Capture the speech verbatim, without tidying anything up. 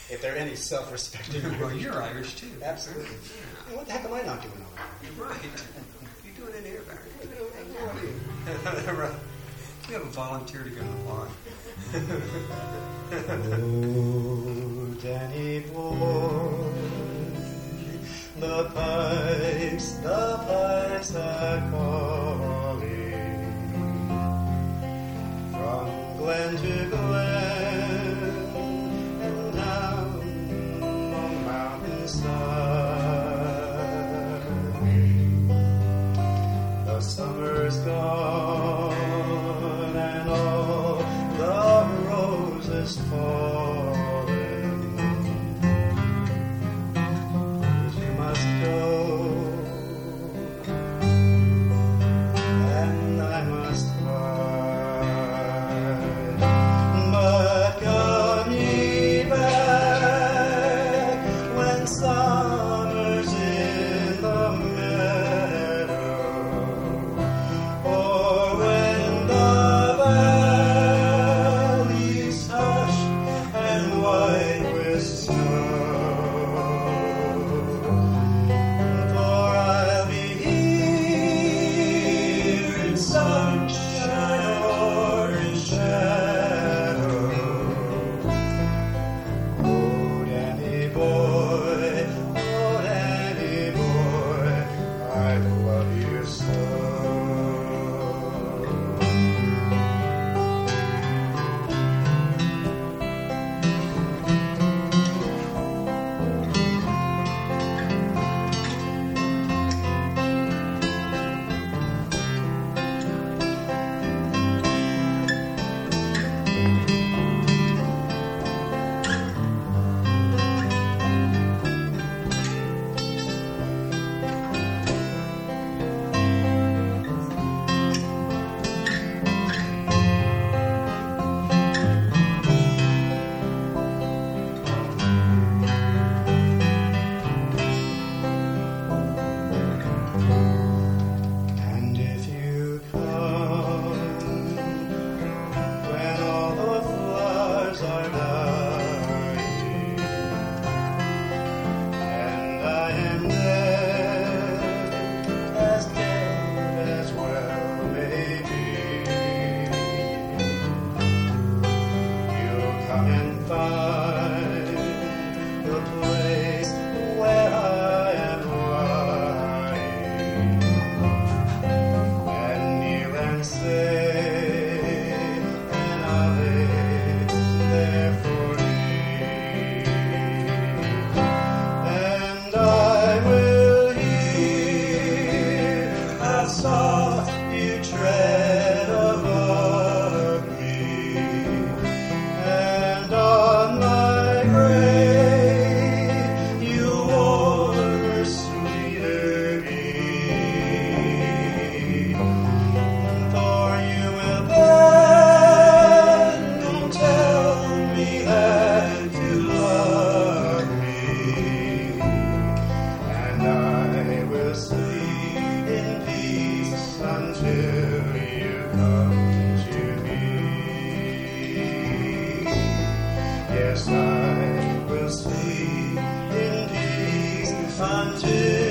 if there are any self-respecting. Well, you're Irish too. Absolutely. Yeah. And what the heck am I not doing over there? You're right. You're doing it here, Barry. Right. You have a volunteer to go to the bar. Oh, Danny boy, the pipes, the pipes are calling from glen to glen and down on mountainside. The summer's gone and all the roses falling. You must go, and I must hide. But come ye back when summer's in the meadow, or when the valley's hushed and white with snow. For I'll be here in sunshine or in shadow. Oh, Danny boy, oh, Danny boy, I love you so. And if you come when all the flowers are dying, and I am dead, as dead as well may be, you'll come and find the place where I am lying. And kneel and say an Ave there for me, and I will hear how soft you tread above me, and on my grave you warmer, sweeter be. For you will then tell me that you love me, and I will sleep in peace until you come to me. Yes, I will sleep in peace until